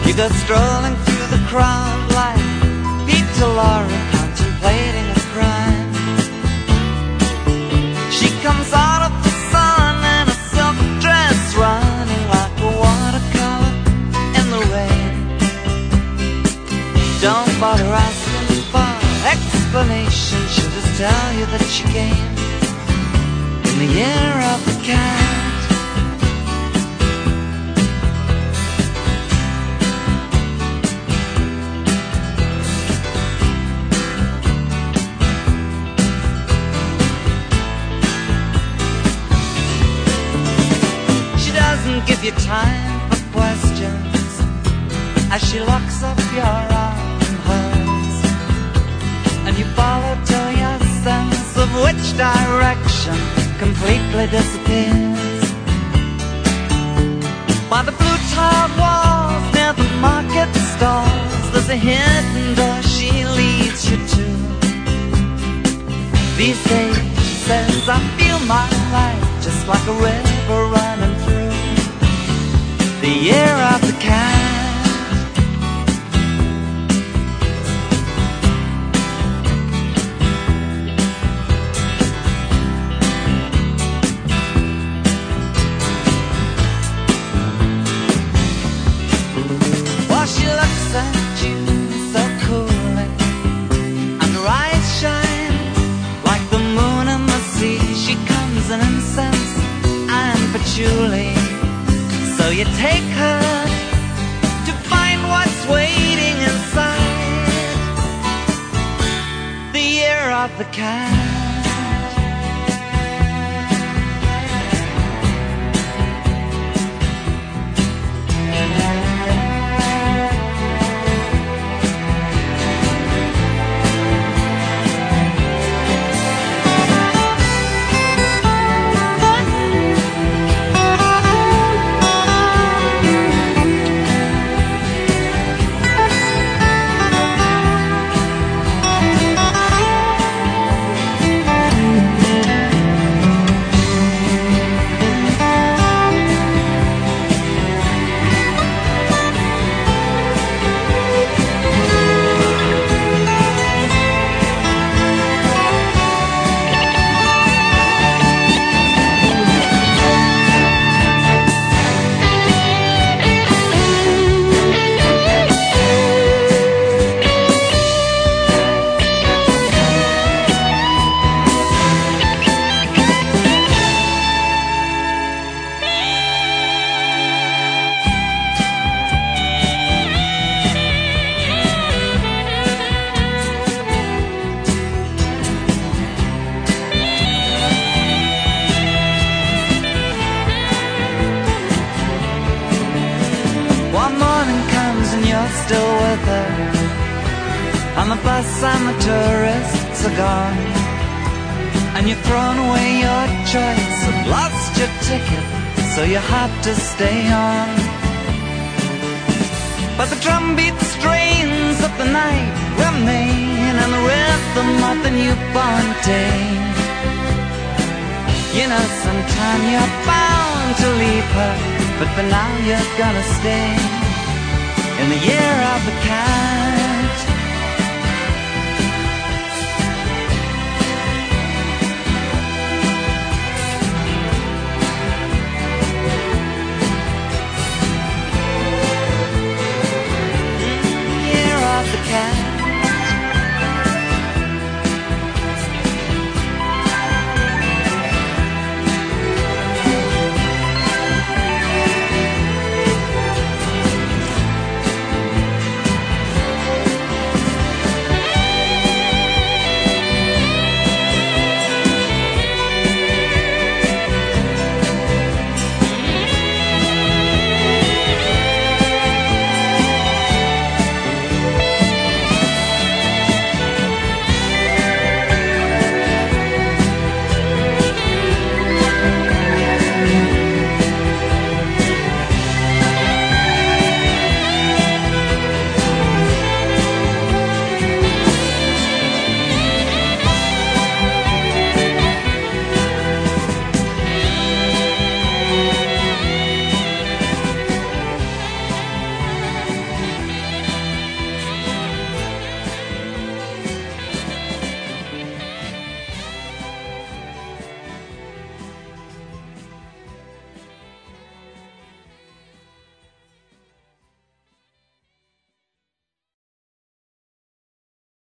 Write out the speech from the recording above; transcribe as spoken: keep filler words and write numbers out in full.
You go strolling through the crowd like Peter Laura contemplating a crime. She comes out of the sun in a silk dress, running like a watercolor in the rain. Don't bother asking for explanation, she'll just tell you that she came in the year of the cat. Give you time for questions as she locks up your arm in hers, and you follow till your sense of which direction completely disappears. By the blue tiled walls near the market stalls, there's a hidden door she leads you to. These days, she says, I feel my life just like a river running through the year of the cat. While she looks at you so coolly, and her eyes shine like the moon and the sea, she comes in incense and patchouli. So you take her to find what's waiting inside the year of the cat. Still with her, and the bus and the tourists are gone, and you've thrown away your choice and lost your ticket, so you have to stay on. But the drumbeat strains of the night remain, and the rhythm of the newborn day. You know sometime you're bound to leave her, but for now you're gonna stay in the year of the cat.